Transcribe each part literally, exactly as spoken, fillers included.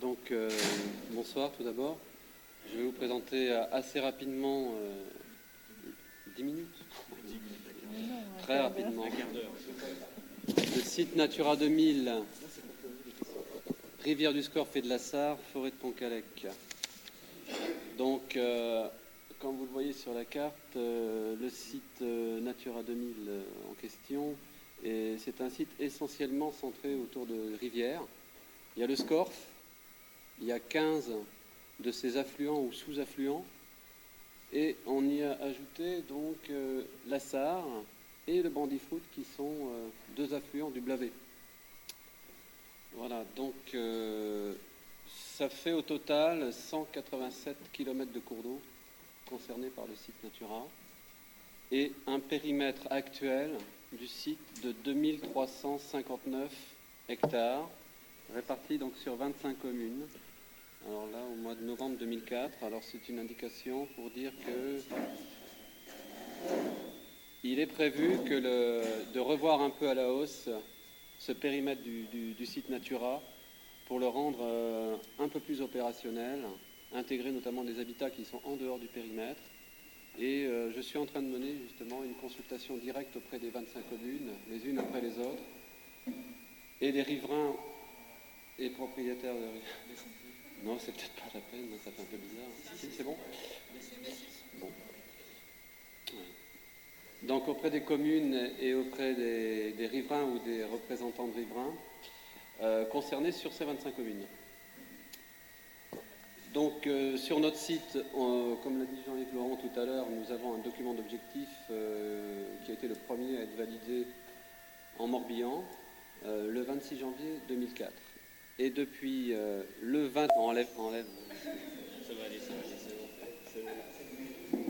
Donc, euh, bonsoir tout d'abord. Je vais vous présenter assez rapidement, euh, dix minutes, très rapidement, le site Natura deux mille, Rivière du Scorff et de la Sarre, forêt de Pontcallec. Donc, euh, comme vous le voyez sur la carte, euh, le site euh, Natura deux mille euh, en question, et c'est un site essentiellement centré autour de rivières. Il y a le Scorff, il y a quinze de ses affluents ou sous-affluents, et on y a ajouté donc euh, la Sarre et le Bandifroute qui sont euh, deux affluents du Blavet. Voilà, donc euh, ça fait au total cent quatre-vingt-sept kilomètres de cours d'eau concernés par le site Natura et un périmètre actuel du site de deux mille trois cent cinquante-neuf hectares répartis donc sur vingt-cinq communes. Alors là, au mois de novembre deux mille quatre, alors c'est une indication pour dire que il est prévu que le, de revoir un peu à la hausse ce périmètre du, du, du site Natura pour le rendre euh, un peu plus opérationnel, intégrer notamment des habitats qui sont en dehors du périmètre. Et euh, je suis en train de mener justement une consultation directe auprès des vingt-cinq communes, les unes après les autres, et des riverains et propriétaires de... Non, c'est peut-être pas la peine, ça fait un peu bizarre. Si, c'est bon ? Bon. Ouais. Donc auprès des communes et auprès des, des riverains ou des représentants de riverains euh, concernés sur ces vingt-cinq communes. Donc euh, sur notre site, euh, comme l'a dit Jean-Yves Laurent tout à l'heure, nous avons un document d'objectif euh, qui a été le premier à être validé en Morbihan euh, le vingt-six janvier deux mille quatre. Et depuis euh, le vingt... Enlève, enlève. Ça va aller, ça va aller, c'est bon. C'est bon.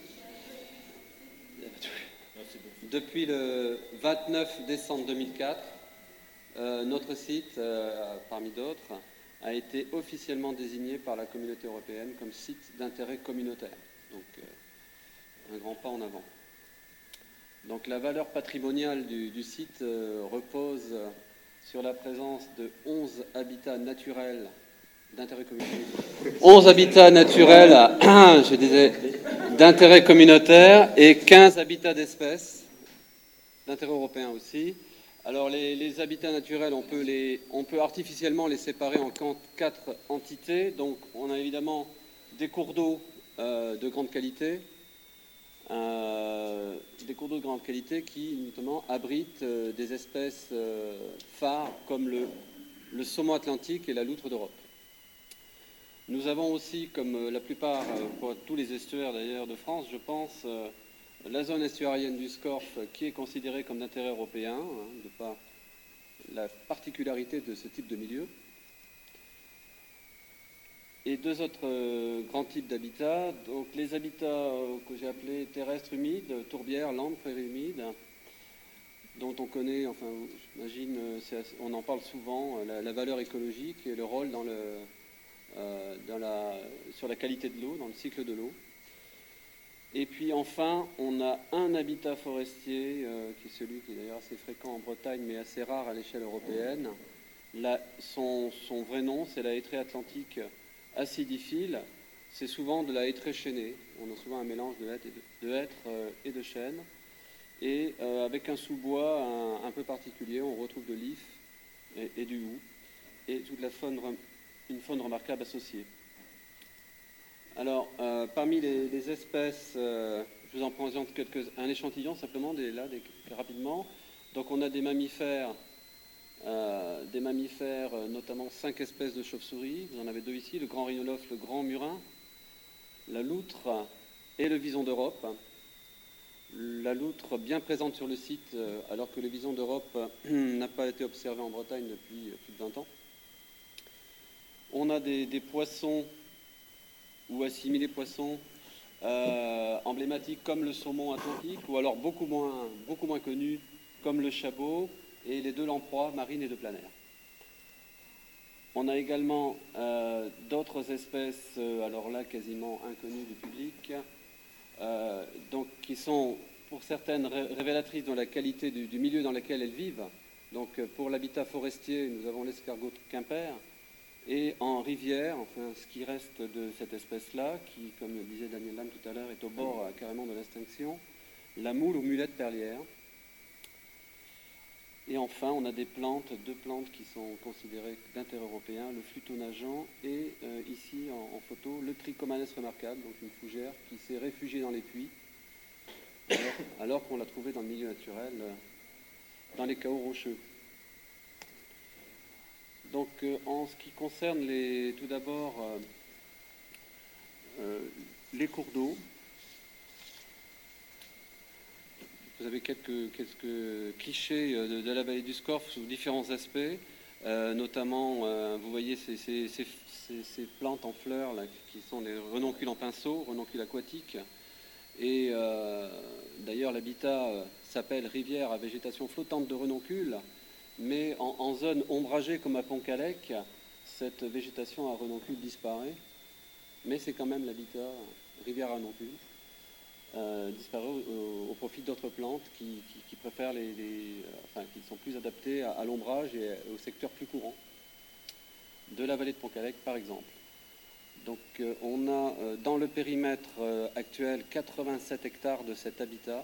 Non, c'est bon. Depuis le vingt-neuf décembre deux mille quatre, euh, notre site, euh, parmi d'autres, a été officiellement désigné par la communauté européenne comme site d'intérêt communautaire. Donc, euh, un grand pas en avant. Donc, la valeur patrimoniale du, du site euh, repose sur la présence de onze habitats naturels d'intérêt communautaire. onze habitats naturels, je disais, d'intérêt communautaire et quinze habitats d'espèces d'intérêt européen aussi. Alors les, les habitats naturels, on peut, les, on peut artificiellement les séparer en quatre entités. Donc on a évidemment des cours d'eau euh, de grande qualité, euh, des cours d'eau de grande qualité qui notamment abritent euh, des espèces euh, phares comme le, le saumon atlantique et la loutre d'Europe. Nous avons aussi, comme la plupart, pour tous les estuaires d'ailleurs de France, je pense, euh, la zone estuarienne du Scorff qui est considérée comme d'intérêt européen, hein, de par la particularité de ce type de milieu. Et deux autres euh, grands types d'habitats, donc les habitats euh, que j'ai appelés terrestres humides, tourbières, landes, prairies humides, dont on connaît, enfin j'imagine, on en parle souvent, la, la valeur écologique et le rôle dans le, euh, dans la, sur la qualité de l'eau, dans le cycle de l'eau. Et puis enfin, on a un habitat forestier, euh, qui est celui qui est d'ailleurs assez fréquent en Bretagne, mais assez rare à l'échelle européenne. Là, son, son vrai nom, c'est la hêtraie atlantique acidiphile. C'est souvent de la hêtraie chaînée. On a souvent un mélange de hêtre et de, de, hêtre, euh, et de chêne. Et euh, avec un sous-bois un, un peu particulier, on retrouve de l'if et, et du houx. Et toute la faune, une faune remarquable associée. Alors, euh, parmi les, les espèces, euh, je vous en présente quelques, un échantillon simplement, des, là, des, rapidement. Donc, on a des mammifères, euh, des mammifères, notamment cinq espèces de chauves-souris. Vous en avez deux ici, le grand rhinolophe, le grand murin, la loutre et le vison d'Europe. La loutre bien présente sur le site, euh, alors que le vison d'Europe euh, n'a pas été observé en Bretagne depuis plus de vingt ans. On a des, des poissons ou assimilés poissons euh, emblématiques comme le saumon atlantique, ou alors beaucoup moins, beaucoup moins connus comme le chabot et les deux lamproies marines et de plein air. On a également euh, d'autres espèces, euh, alors là quasiment inconnues du public, euh, donc qui sont pour certaines ré- révélatrices de la qualité du, du milieu dans lequel elles vivent. Donc pour l'habitat forestier, nous avons l'escargot Quimper, Et en rivière, enfin ce qui reste de cette espèce-là, qui, comme le disait Daniel Lam tout à l'heure, est au bord euh, carrément de l'extinction, la moule ou mulette perlière. Et enfin, on a des plantes, deux plantes qui sont considérées d'intérêt européen, le fluto-nageant et euh, ici en, en photo, le trichomanes remarquable, donc une fougère qui s'est réfugiée dans les puits, alors, alors qu'on l'a trouvée dans le milieu naturel, euh, dans les caots rocheux. Donc euh, en ce qui concerne les, tout d'abord euh, euh, les cours d'eau, vous avez quelques, quelques clichés de, de la vallée du Scorff sous différents aspects, euh, notamment euh, vous voyez ces, ces, ces, ces, plantes en fleurs là, qui sont les renoncules en pinceau, renoncules aquatiques, et euh, d'ailleurs l'habitat euh, s'appelle rivière à végétation flottante de renoncules, mais en, en zone ombragée comme à Pont-Calec, cette végétation à renoncules disparaît, mais c'est quand même l'habitat rivière à renoncules. Euh, disparaît au, au profit d'autres plantes qui, qui, qui préfèrent les, les enfin, qui sont plus adaptées à, à l'ombrage et au secteur plus courant de la vallée de Pont-Calec par exemple. Donc euh, on a euh, dans le périmètre euh, actuel quatre-vingt-sept hectares de cet habitat.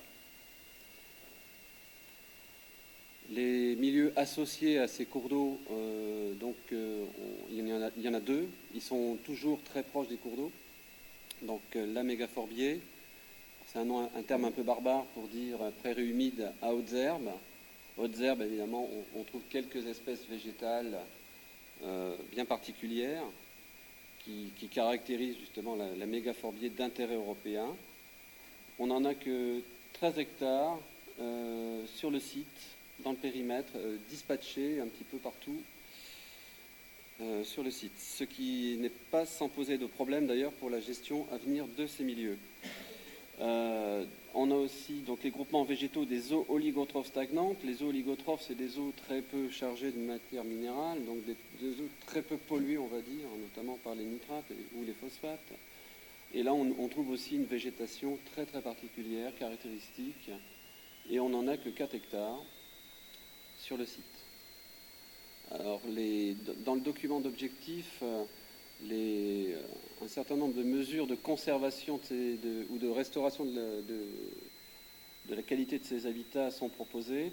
Les milieux associés à ces cours d'eau, euh, donc euh, on, il, y en a, il y en a deux, ils sont toujours très proches des cours d'eau. Donc euh, la mégaphorbier, c'est un, nom, un terme un peu barbare pour dire prairie humide à hautes herbes. Hautes herbes, évidemment, on, on trouve quelques espèces végétales euh, bien particulières qui, qui caractérisent justement la, la mégaphorbier d'intérêt européen. On n'en a que treize hectares euh, sur le site, dans le périmètre, euh, dispatchés un petit peu partout euh, sur le site. Ce qui n'est pas sans poser de problème d'ailleurs pour la gestion à venir de ces milieux. Euh, on a aussi donc les groupements végétaux des eaux oligotrophes stagnantes. Les eaux oligotrophes, c'est des eaux très peu chargées de matière minérale, donc des, des eaux très peu polluées, on va dire, notamment par les nitrates ou les phosphates. Et là, on, on trouve aussi une végétation très très particulière, caractéristique, et on n'en a que quatre hectares sur le site. Alors, les, dans le document d'objectif, euh, Les, un certain nombre de mesures de conservation de ces, de, ou de restauration de la, de, de la qualité de ces habitats sont proposées.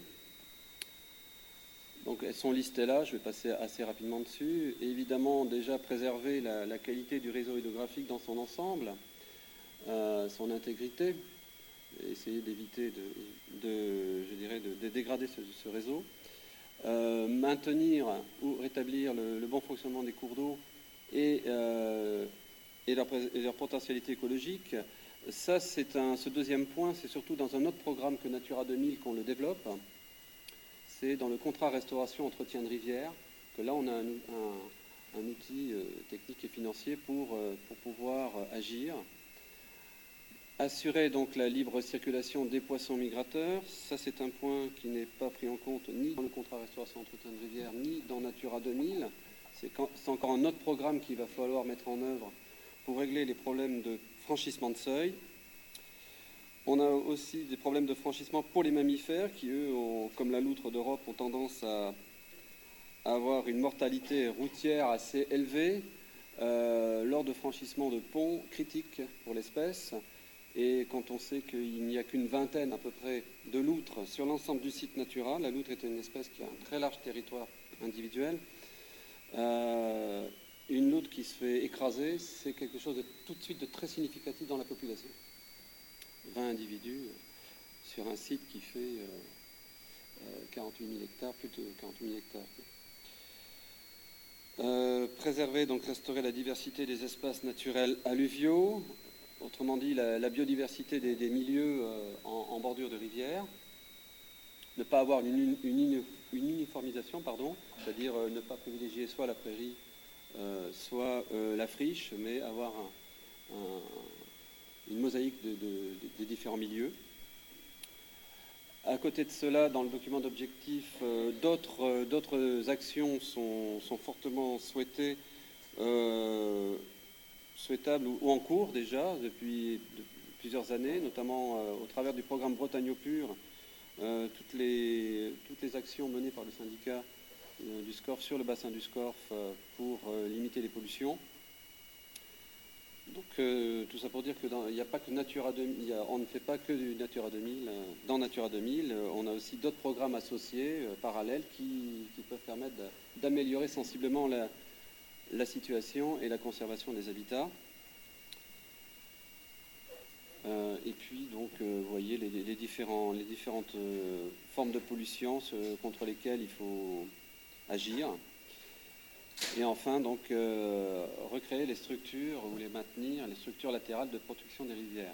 Donc elles sont listées là, je vais passer assez rapidement dessus. Et évidemment, déjà préserver la, la qualité du réseau hydrographique dans son ensemble, euh, son intégrité, et essayer d'éviter de, de, je dirais, de, de dégrader ce, ce réseau. Euh, maintenir ou rétablir le, le bon fonctionnement des cours d'eau et, euh, et, leur, et leur potentialité écologique. Ça, c'est un, ce deuxième point, c'est surtout dans un autre programme que Natura deux mille qu'on le développe. C'est dans le contrat restauration entretien de rivière, que là, on a un, un, un outil euh, technique et financier pour, euh, pour pouvoir euh, agir. Assurer donc la libre circulation des poissons migrateurs. Ça, c'est un point qui n'est pas pris en compte ni dans le contrat restauration entretien de rivière, ni dans Natura deux mille. C'est encore un autre programme qu'il va falloir mettre en œuvre pour régler les problèmes de franchissement de seuil. On a aussi des problèmes de franchissement pour les mammifères qui, eux, ont, comme la loutre d'Europe, ont tendance à avoir une mortalité routière assez élevée euh, lors de franchissement de ponts critiques pour l'espèce. Et quand on sait qu'il n'y a qu'une vingtaine à peu près de loutres sur l'ensemble du site Natura, la loutre est une espèce qui a un très large territoire individuel, euh, une loutre qui se fait écraser, c'est quelque chose de tout de suite de très significatif dans la population. vingt individus sur un site qui fait euh, euh, quarante-huit mille hectares, plus de quarante-huit mille hectares. Euh, préserver, donc restaurer la diversité des espaces naturels alluviaux, autrement dit la, la biodiversité des, des milieux euh, en, en bordure de rivière, ne pas avoir une, une, une uniformisation, pardon, c'est-à-dire euh, ne pas privilégier soit la prairie, euh, soit euh, la friche, mais avoir un, un, une mosaïque de, de, de, des différents milieux. À côté de cela, dans le document d'objectif, euh, d'autres euh, d'autres actions sont, sont fortement souhaitées, euh, souhaitables ou, ou en cours déjà depuis de, plusieurs années, notamment euh, au travers du programme Bretagne au pur. Euh, toutes, les, toutes les actions menées par le syndicat euh, du Scorff sur le bassin du Scorff euh, pour euh, limiter les pollutions. Donc euh, tout ça pour dire qu'il n'y a pas que Natura deux mille, y a, on ne fait pas que du Natura deux mille. Euh, dans Natura deux mille, euh, on a aussi d'autres programmes associés, euh, parallèles, qui, qui peuvent permettre d'améliorer sensiblement la, la situation et la conservation des habitats. Euh, et puis donc euh, vous voyez les, les, différents, les différentes euh, formes de pollution ce, contre lesquelles il faut agir. Et enfin, donc, euh, recréer les structures ou les maintenir, les structures latérales de protection des rivières.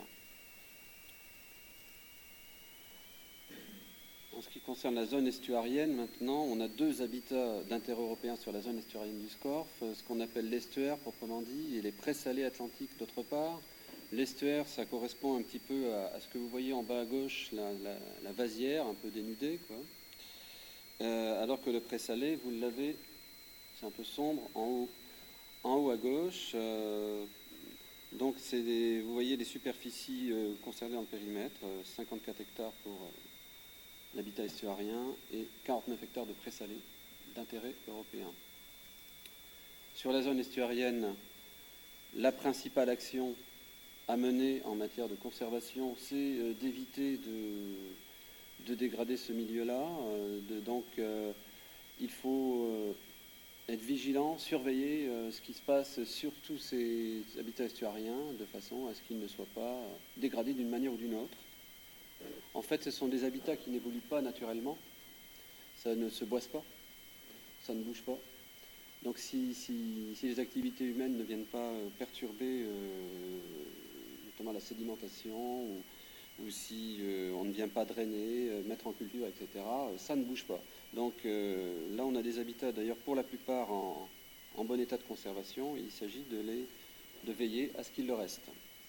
En ce qui concerne la zone estuarienne, maintenant, on a deux habitats d'intérêt européen sur la zone estuarienne du Scorff, ce qu'on appelle l'estuaire proprement dit, et les présalés atlantiques d'autre part. L'estuaire, ça correspond un petit peu à, à ce que vous voyez en bas à gauche, la, la, la vasière, un peu dénudée, quoi. Euh, alors que le présalé, vous l'avez... C'est un peu sombre en haut, en haut à gauche. Euh, donc, c'est des, vous voyez les superficies euh, concernées dans le périmètre, euh, cinquante-quatre hectares pour euh, l'habitat estuarien et quarante-neuf hectares de présalé d'intérêt européen. Sur la zone estuarienne, la principale action à mener en matière de conservation, c'est euh, d'éviter de, de dégrader ce milieu-là. Euh, de, donc, euh, il faut... Euh, être vigilant, surveiller euh, ce qui se passe sur tous ces habitats estuariens de façon à ce qu'ils ne soient pas euh, dégradés d'une manière ou d'une autre. En fait, ce sont des habitats qui n'évoluent pas naturellement, ça ne se boise pas, ça ne bouge pas. Donc si, si, si les activités humaines ne viennent pas euh, perturber euh, notamment la sédimentation ou, ou si euh, on ne vient pas drainer, euh, mettre en culture, et cetera, euh, ça ne bouge pas. Donc euh, là, on a des habitats, d'ailleurs, pour la plupart en, en bon état de conservation. Il s'agit de, les, de veiller à ce qu'il le reste.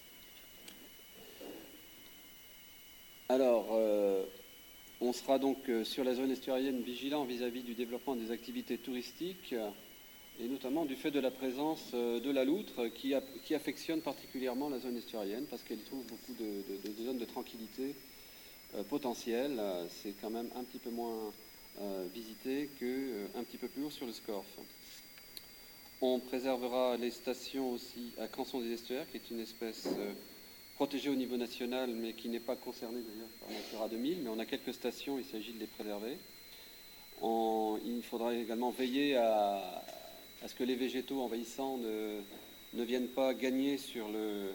Alors, euh, on sera donc euh, sur la zone estuarienne vigilant vis-à-vis du développement des activités touristiques, euh, et notamment du fait de la présence euh, de la loutre qui, a, qui affectionne particulièrement la zone estuarienne parce qu'elle trouve beaucoup de, de, de zones de tranquillité euh, potentielles. C'est quand même un petit peu moins... Euh, visité qu'un euh, petit peu plus haut sur le Scorff. On préservera les stations aussi à Crançon des Estuaires, qui est une espèce euh, protégée au niveau national, mais qui n'est pas concernée d'ailleurs par Natura deux mille, mais on a quelques stations, il s'agit de les préserver. On, il faudra également veiller à, à ce que les végétaux envahissants ne, ne viennent pas gagner sur le,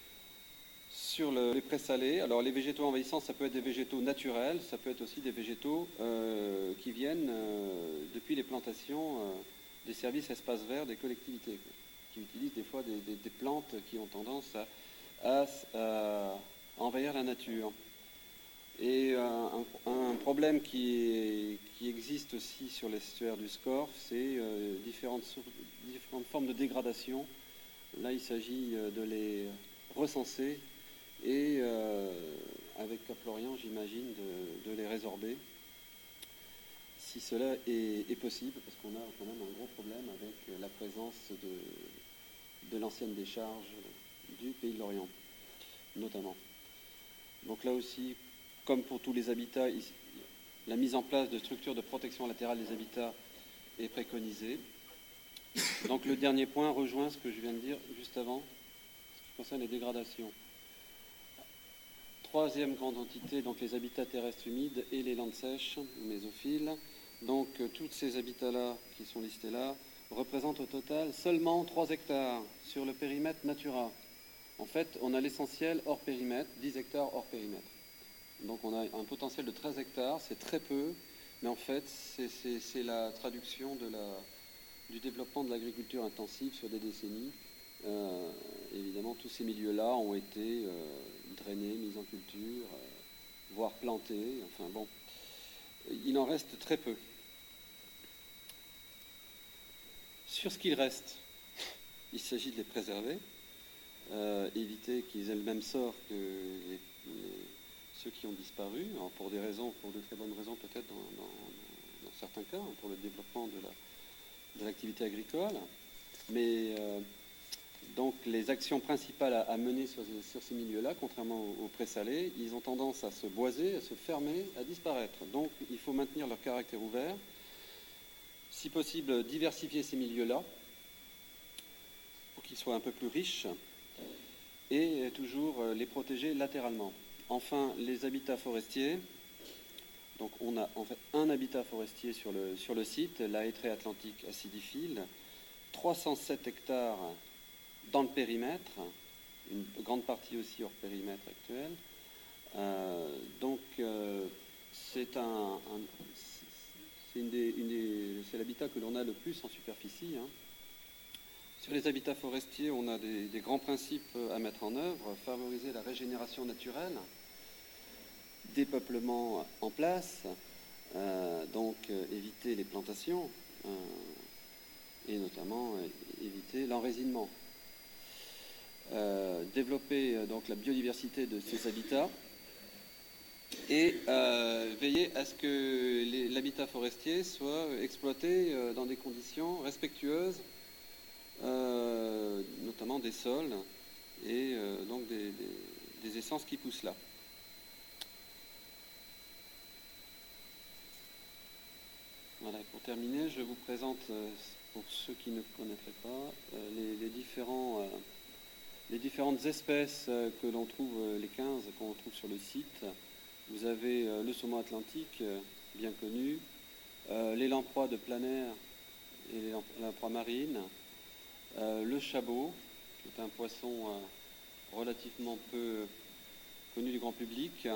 Sur le, les présalés. Alors les végétaux envahissants, ça peut être des végétaux naturels, ça peut être aussi des végétaux euh, qui viennent euh, depuis les plantations euh, des services espaces verts des collectivités, quoi, qui utilisent des fois des, des, des plantes qui ont tendance à, à, à envahir la nature. Et euh, un, un problème qui, est, qui existe aussi sur l'estuaire du Scorff, c'est euh, différentes, différentes formes de dégradation. Là, il s'agit de les recenser et euh, avec Caplorian, j'imagine, de, de les résorber, si cela est, est possible, parce qu'on a quand même un gros problème avec la présence de, de l'ancienne décharge du Pays de Lorient, notamment. Donc là aussi, comme pour tous les habitats, ici, la mise en place de structures de protection latérale des habitats est préconisée. Donc le dernier point rejoint ce que je viens de dire juste avant, ce qui concerne les dégradations. Troisième grande entité, donc les habitats terrestres humides et les landes sèches, mésophiles. Donc euh, tous ces habitats-là, qui sont listés là, représentent au total seulement trois hectares sur le périmètre Natura. En fait, on a l'essentiel hors périmètre, dix hectares hors périmètre. Donc on a un potentiel de treize hectares, c'est très peu, mais en fait, c'est la traduction de la, du développement de l'agriculture intensive sur des décennies. Euh, évidemment, tous ces milieux-là ont été euh, drainés, mis en culture, euh, voire plantés. Enfin bon, il en reste très peu. Sur ce qu'il reste, il s'agit de les préserver, euh, éviter qu'ils aient le même sort que les, les, ceux qui ont disparu, alors pour des raisons, pour de très bonnes raisons peut-être dans, dans, dans certains cas, pour le développement de l'activité la, de agricole, mais euh, donc les actions principales à, à mener sur, sur ces milieux-là, contrairement aux, aux présalés, ils ont tendance à se boiser, à se fermer, à disparaître. Donc il faut maintenir leur caractère ouvert. si possible, diversifier ces milieux-là pour qu'ils soient un peu plus riches et toujours les protéger latéralement. Enfin, les habitats forestiers. Donc on a en fait un habitat forestier sur le, sur le site, la hêtraie atlantique acidiphile, trois cent sept hectares dans le périmètre, une grande partie aussi hors périmètre actuel. Euh, donc euh, c'est un, un c'est une des, une des, c'est l'habitat que l'on a le plus en superficie. Hein. Sur les habitats forestiers, on a des, des grands principes à mettre en œuvre: favoriser la régénération naturelle, dépeuplement en place, euh, donc euh, éviter les plantations euh, et notamment euh, éviter l'enraisinement. Euh, développer euh, donc la biodiversité de ces habitats et euh, veiller à ce que l'habitat forestier soit exploité euh, dans des conditions respectueuses, euh, notamment des sols et euh, donc des, des, des essences qui poussent là. Voilà, pour terminer, je vous présente, euh, pour ceux qui ne connaîtraient pas, euh, les, les différents... Euh, Les différentes espèces que l'on trouve, les quinze qu'on trouve sur le site. Vous avez le saumon atlantique, bien connu, les lamproies de plein air et les lamproies marines, le chabot, qui est un poisson relativement peu connu du grand public.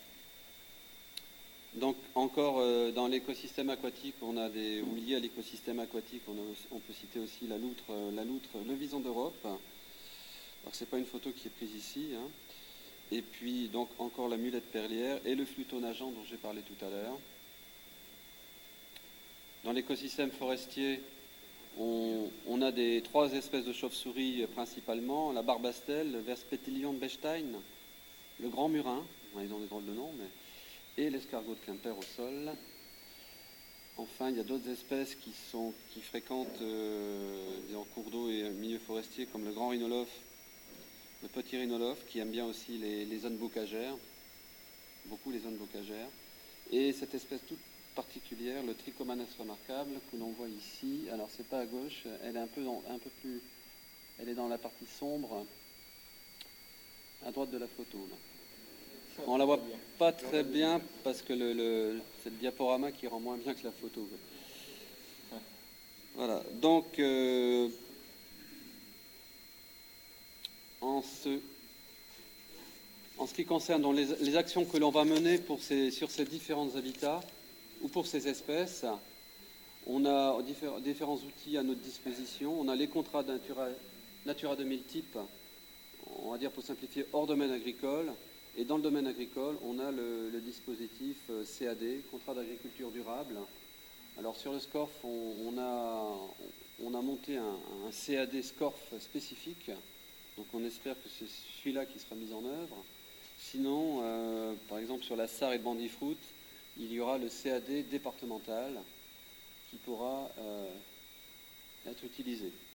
Donc encore dans l'écosystème aquatique, on a des, ou lié à l'écosystème aquatique, on, a, on peut citer aussi la loutre, la loutre, le vison d'Europe. Alors ce n'est pas une photo qui est prise ici. Hein. Et puis donc encore la mulette perlière et le fluto nageant dont j'ai parlé tout à l'heure. Dans l'écosystème forestier, on, on a des trois espèces de chauves-souris principalement: la barbastelle, le Verspetilion de Bechstein, le grand murin, ils ont des drôles de noms, mais, et l'escargot de Quimper au sol. Enfin, il y a d'autres espèces qui, sont, qui fréquentent euh, en cours d'eau et milieux forestiers, comme le grand rhinolophe, le petit rhinolophe, qui aime bien aussi les, les zones bocagères, beaucoup les zones bocagères. Et cette espèce toute particulière, le Trichomanes remarquable, que l'on voit ici. Alors, c'est pas à gauche, elle est un peu, dans, un peu plus... Elle est dans la partie sombre, à droite de la photo. Là. On la voit pas très bien parce que le, le, c'est le diaporama qui rend moins bien que la photo. Voilà, donc... Euh, En ce, en ce qui concerne donc les, les actions que l'on va mener pour ces, sur ces différents habitats ou pour ces espèces, on a différents, différents outils à notre disposition. On a les contrats Natura, Natura deux mille type, on va dire pour simplifier, hors domaine agricole. Et dans le domaine agricole, on a le, le dispositif C A D, contrat d'agriculture durable. Alors sur le SCORF, on, on, a, on a monté un, un C A D SCORF spécifique. Donc on espère que c'est celui-là qui sera mis en œuvre. Sinon, euh, par exemple sur la Sarre et le Bandifruit, il y aura le C A D départemental qui pourra euh, être utilisé.